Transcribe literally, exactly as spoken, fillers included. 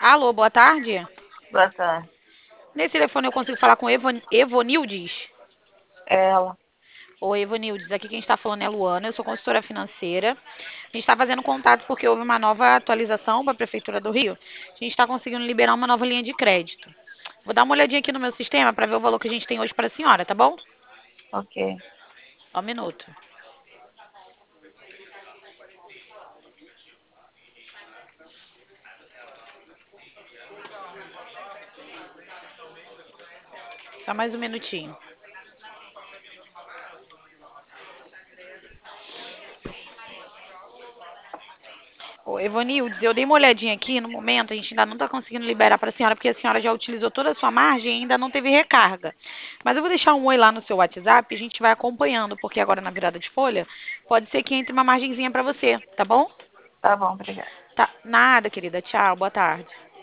Alô, boa tarde. Boa tarde. Nesse telefone eu consigo falar com Evo, Evonildes? Ela. Oi, Evonildes. Aqui quem está falando é a Luana, eu sou consultora financeira. A gente está fazendo contato porque houve uma nova atualização para a Prefeitura do Rio. A gente está conseguindo liberar uma nova linha de crédito. Vou dar uma olhadinha aqui no meu sistema para ver o valor que a gente tem hoje para a senhora, tá bom? Ok. Só um minuto. Só mais um minutinho. Ô, Evanildes, eu dei uma olhadinha aqui no momento, a gente ainda não está conseguindo liberar para a senhora, porque a senhora já utilizou toda a sua margem e ainda não teve recarga. Mas eu vou deixar um oi lá no seu WhatsApp e a gente vai acompanhando, porque agora na virada de folha, pode ser que entre uma margenzinha para você, tá bom? Tá bom, obrigada. Tá, nada, querida. Tchau, boa tarde.